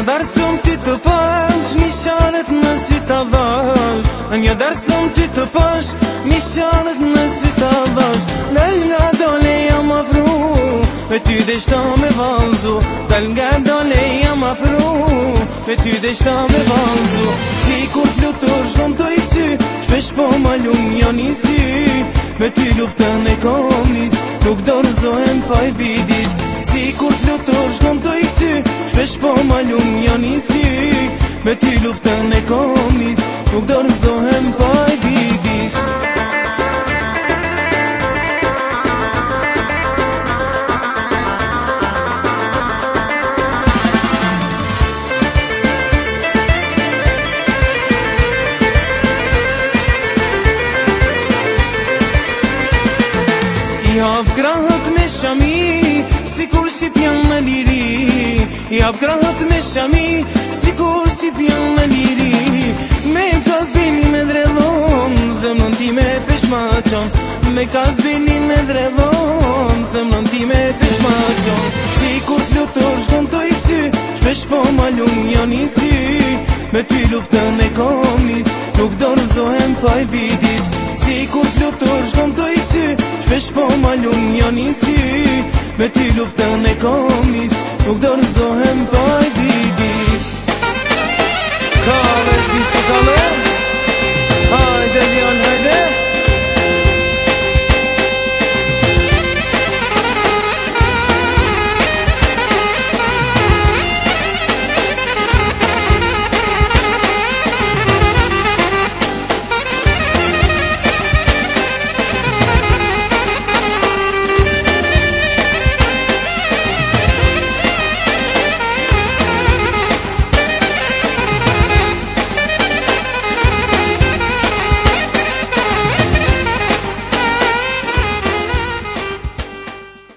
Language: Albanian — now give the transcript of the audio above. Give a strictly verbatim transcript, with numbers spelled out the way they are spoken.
Një darsëm ty të pash, nishanet në sy të dhash. Një darsëm ty të pash, nishanet në sy të dhash. Dal nga dole jam afru, me ty deshta me valzu. Dal nga dole jam afru, me ty deshta me valzu. Si kur flutur shkon të i këty, shpesh po malum një një sy. Me ty luftën e kom nis, nuk dorëzohem pa i bidis. Si kur flutur shkon të i këty, shpesh po malum një një sy. Me ty luftën e kom nis, nuk dorëzohem pa i bidis. Jap krahët me shami, si kur si pjan në liri. Jap krahët me shami, si kur si pjan në liri. Me kas bini me dredhon, zemnën ti me peshmaqon. Me kas bini me dredhon, zemnën ti me peshmaqon. Si kur flutur shkon të i këty, shpesh po malum një një sy. Me ty luftën e kom nis, nuk dorëzohem pa i bidis. Si kur flutur shkon të i këty, shpesh po malum një një sy. Me ty luftën e kom nis, nuk dorëzohem pa i bidis.